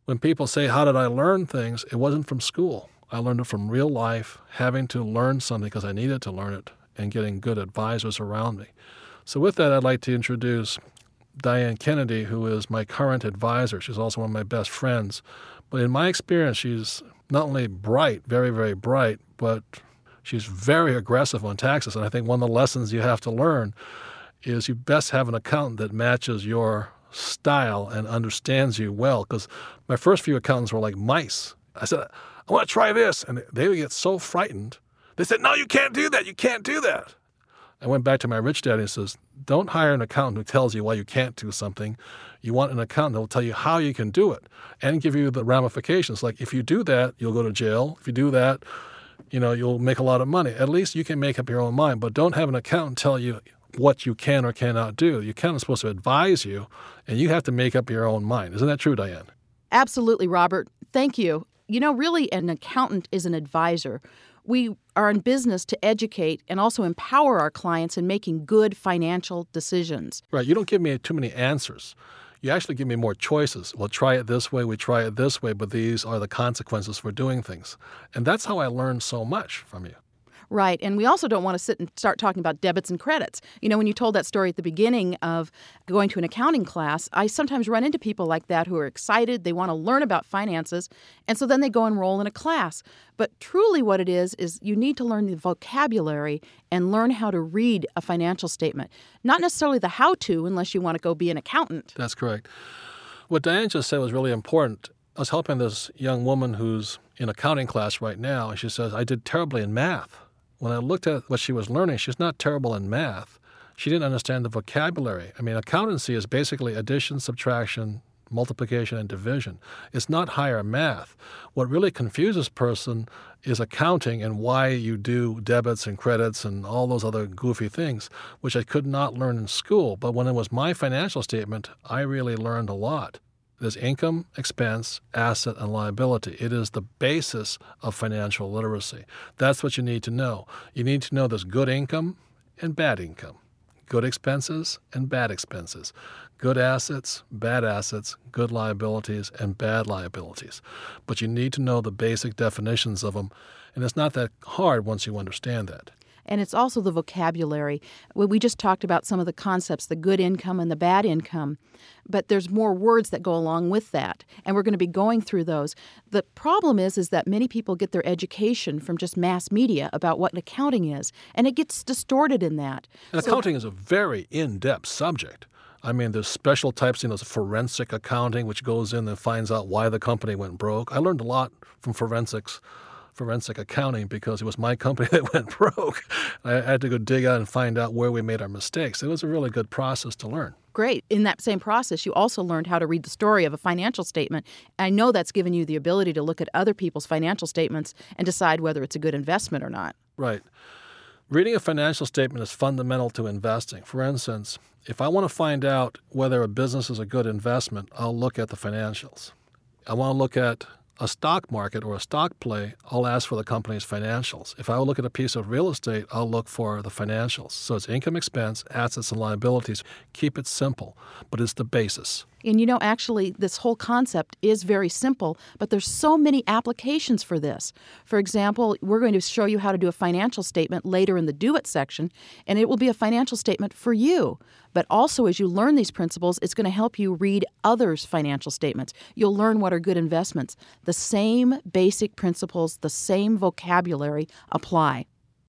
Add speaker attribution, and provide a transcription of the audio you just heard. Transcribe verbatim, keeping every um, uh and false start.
Speaker 1: When people say, how did I learn things? It wasn't from school. I learned it from real life, having to learn something because I needed to learn it, and getting good advisors around me. So with that, I'd like to introduce Diane Kennedy, who is my current advisor. She's also one of my best friends. But in my experience, she's not only bright, very, very bright, but she's very aggressive on taxes. And I think one of the lessons you have to learn is you best have an accountant that matches your style and understands you well. Because my first few accountants were like mice. I said, I want to try this. And they would get so frightened. They said, no, you can't do that. You can't do that. I went back to my rich daddy and says, don't hire an accountant who tells you why you can't do something. You want an accountant that will tell you how you can do it and give you the ramifications. Like, if you do that, you'll go to jail. If you do that, you know, you'll make a lot of money. At least you can make up your own mind. But don't have an accountant tell you what you can or cannot do. Your accountant's supposed to advise you, and you have to make up your own mind. Isn't that true, Diane?
Speaker 2: Absolutely, Robert. Thank you. You know, really, an accountant is an advisor. We are in business to educate and also empower our clients in making good financial decisions.
Speaker 1: Right. You don't give me too many answers. You actually give me more choices. Well, try it this way, we try it this way, but these are the consequences for doing things. And that's how I learned so much from you.
Speaker 2: Right. And we also don't want to sit and start talking about debits and credits. You know, when you told that story at the beginning of going to an accounting class, I sometimes run into people like that who are excited. They want to learn about finances. And so then they go enroll in a class. But truly what it is, is you need to learn the vocabulary and learn how to read a financial statement. Not necessarily the how-to unless you want to go be an accountant.
Speaker 1: That's correct. What Diane just said was really important. I was helping this young woman who's in accounting class right now, and she says, I did terribly in math. When I looked at what she was learning, she's not terrible in math. She didn't understand the vocabulary. I mean, accountancy is basically addition, subtraction, multiplication, and division. It's not higher math. What really confuses a person is accounting and why you do debits and credits and all those other goofy things, which I could not learn in school. But when it was my financial statement, I really learned a lot. There's income, expense, asset, and liability. It is the basis of financial literacy. That's what you need to know. You need to know there's good income and bad income, good expenses and bad expenses, good assets, bad assets, good liabilities, and bad liabilities. But you need to know the basic definitions of them, and it's not that hard once you understand that.
Speaker 2: And it's also the vocabulary. We just talked about some of the concepts, the good income and the bad income, but there's more words that go along with that, and we're going to be going through those. The problem is, is that many people get their education from just mass media about what accounting is, and it gets distorted in that.
Speaker 1: And
Speaker 2: so,
Speaker 1: accounting is a very in-depth subject. I mean, there's special types, you know, forensic accounting, which goes in and finds out why the company went broke. I learned a lot from forensics. forensic accounting because it was my company that went broke. I had to go dig out and find out where we made our mistakes. It was a really good process to learn.
Speaker 2: Great. In that same process, you also learned how to read the story of a financial statement. I know that's given you the ability to look at other people's financial statements and decide whether it's a good investment or not.
Speaker 1: Right. Reading a financial statement is fundamental to investing. For instance, if I want to find out whether a business is a good investment, I'll look at the financials. I want to look at a stock market or a stock play, I'll ask for the company's financials. If I look at a piece of real estate, I'll look for the financials. So it's income, expense, assets, and liabilities. Keep it simple, but it's the basis.
Speaker 2: And you know, actually, this whole concept is very simple, but there's so many applications for this. For example, we're going to show you how to do a financial statement later in the Do It section, and it will be a financial statement for you. But also, as you learn these principles, it's going to help you read others' financial statements. You'll learn what are good investments. The same basic principles, the same vocabulary apply.